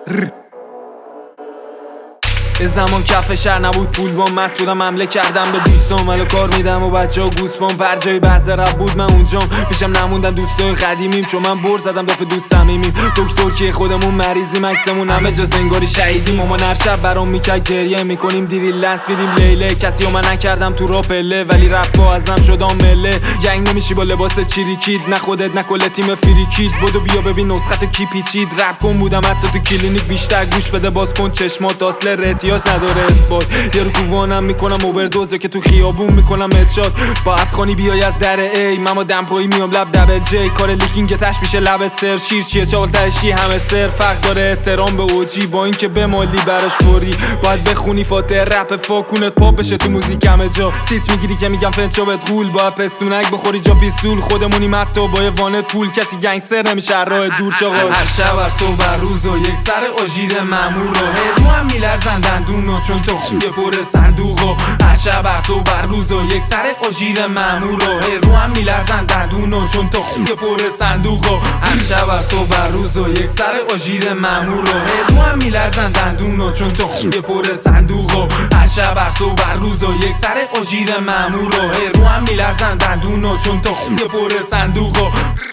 یه زمان کف شهر نبود پول بام، مست بودم حمله کردم به دوستام، ولی کار میدم و بچه‌ها گوسپام. بر جای بحث رب بود من اونجام، پیشم نموندن دوستای قدیمیم، چون من بر زدم دافه دوست صمیمیم. دکتر که خودمون مریضیم، عکسمون همه جا انگاری شهیدیم. مامان هر شب برام میکرد گریه، میکنیم دیری لنس میریم لیله. کسی من نکردم تو را پله، ولی رفا ازم شدم مله. گنگ نمیشی با لباس چیریکید، نه خودت نه کل تیم فریکید. بدو بیا ببین نسختو کی پیچید. رپ کن بودم حتی تو کلینیک، بیشتر گوش بده باز کن چشمات، اصل احتیاج نداره اثبات. یه رو کووانم میکنم اووردوز، که تو خیابون میکنم ادشات. با افغانی بیای از در ای، من با دمپایی میام لب دبل جی. کار لیکینگ تش میشه لب سر، شیر چیه چاقل تشی همه سر. فرق داره احترام به اوجی، با اینکه به مالی براش فوری. باید بخونی فاتحه رپ فاکونت پاپ بشه تو موزیک همه جا. سیس میگیری که میگم فنچابت غول، باید پستونک بخوری جا پیستول. خودمونیم حتی با یه وانت پول، کسی گنگستر نمیشه راه دور چاقا. هر شب هر صبح هر روز و یک سر آژیر مامور رو هر رو هم میلرزن دندونو، چون تو خوبه پر صندوقو. هر شب هر صبح هر روز و یک سر آژیر مامور رو هر رو هم میلرزن دندونو، چون تو خوبه پر صندوقو. هر شب هر صبح هر روز و یک سر آژیر مامور رو هر رو هم میلرزن دندونو، چون تو خوبه پر صندوقو. هر شب هر صبح هر روز و یک سر آژیر مامور رو هر رو هم میلرزن دندونو، چون تو خوبه پر صندوقو.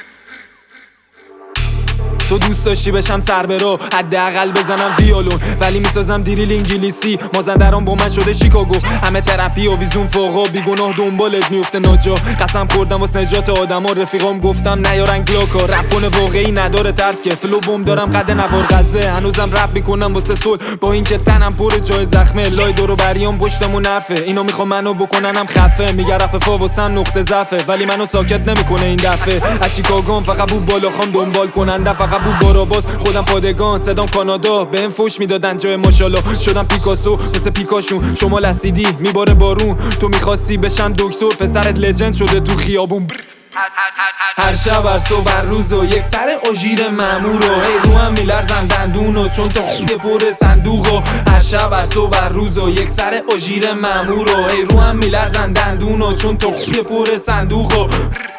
تو دوست داشتی بشم سربرو، حداقل بزنم ویولون، ولی میسازم دیریل انگلیسی. مازندران با من شده شیکاگو، همه ترپی و ویزون فوقا. بیگناه دنبالت میفته ناجا، قسم خوردم واسه نجات آدما. رفیقام گفتم نیارن گلاکا، رپ کنه واقعی نداره ترس که. فلو بوم دارم قد نوار غزه، هنوزم رپ میکنم واسه صلح، با اینکه تنم پر جای زخمه. لای دورو بریام پشتمون حرفه، اینا میخوام منو بکننم خفه. میگه رپ فا واسم نقطه ضعفه، ولی منو ساکت نمیکنه این دفعه. از شیکاگوام فقط بو بالا خوام دنبال کننده، فقط بود باراباز خودم پادگان. صدام کانادا بهم فوش میدادن جای ماشاءالله. شدم پیکاسو مثل پیکاشون، شمال اسیدی میباره بارون. تو میخواستی بشم دکتر، پسرت لجند شده تو خیابون. هر شب هر صبح هر روز و یک سر آژیر مامور رو هی رو هم میلرزن دندونو، چون تو خوبه پر صندوقو. هر شب هر صبح هر روز و یک سر آژیر مامور رو هی رو هم میلرزن دندونو، چون تو خوبه پر صندوقو.